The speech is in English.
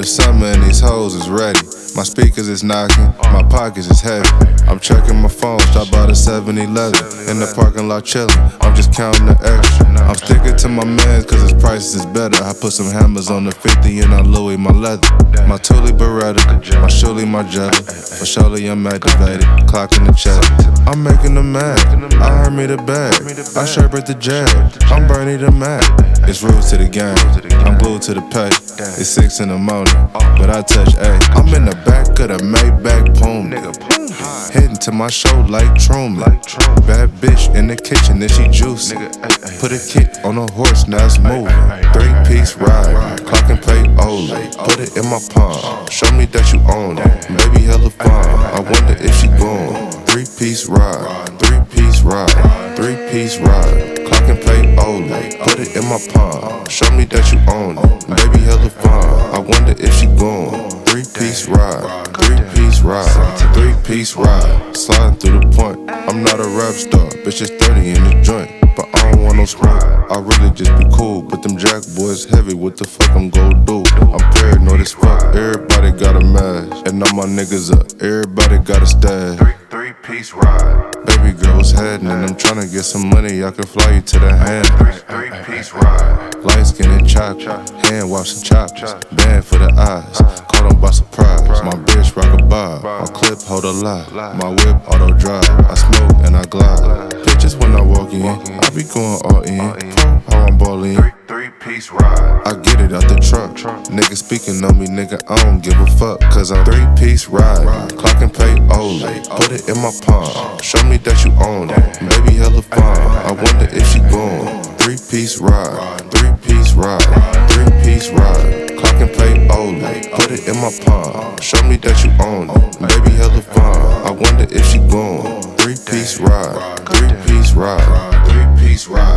the summer and these hoes is ready. My speakers is knocking, my pockets is heavy. I'm checking my phone, stop by the 7-Eleven. In the parking lot chillin', I'm just counting the extra. I'm sticking to my mans cause his prices is better. I put some hammers on the 50 and I Louis my leather. My Thule Beretta, my Shuli, my Jetta. For surely I'm activated, clocking the check. I'm making them mad, I heard me the bag. I sherbet the jag, I'm Bernie the Mac. It's rude to the game, I'm glued to the pay. It's 6 in the morning, but I touch A. I'm in the back of the Maybach Puma, heading to my show like Truman. Bad bitch in the kitchen and she juicy. Put a kit on a horse, now it's moving. 3-piece ride, clock and play Olay. Put it in my palm, show me that you own it. Baby hella fine, I wonder if she gone. 3-piece ride, 3-piece ride, 3-piece ride. Clock and play Olay. Put it in my palm, show me that you own it. Baby hella fine, I wonder if she gone. 3-piece ride, 3-piece ride, 3-piece ride. Sliding through the point, I'm not a rap star. Bitch is 30 in the joint, but I don't want no smoke. I really just be cool, but them jack boys heavy. What the fuck I'm gon' do? I'm paranoid as fuck. Everybody got a mask, and all my niggas up. Everybody got a stash. 3-piece ride. Baby girl was heading, and I'm tryna get some money. I can fly you to the hand. 3-piece ride. Light skin and chocolate, hand wash and choppers. Band for the eyes, caught on by surprise. My bitch rock a bob, my clip hold a lot. My whip auto drive, I smoke and I glide. Bitches when I walk in, I be going all in. How I'm ballin'. 3-piece ride. I get it out the trunk. Nigga speaking on me, nigga, I don't give a fuck. Cause I'm 3-piece ride. Clock and play Olay. Put it in my palm, show me that you own it. Baby hella fine, I wonder if she gone. 3-piece ride, 3-piece ride, 3-piece ride. Clock and play Olay. Put it in my palm, show me that you own it. Baby hella fine, I wonder if she gone. 3-piece ride, 3-piece ride, 3-piece ride.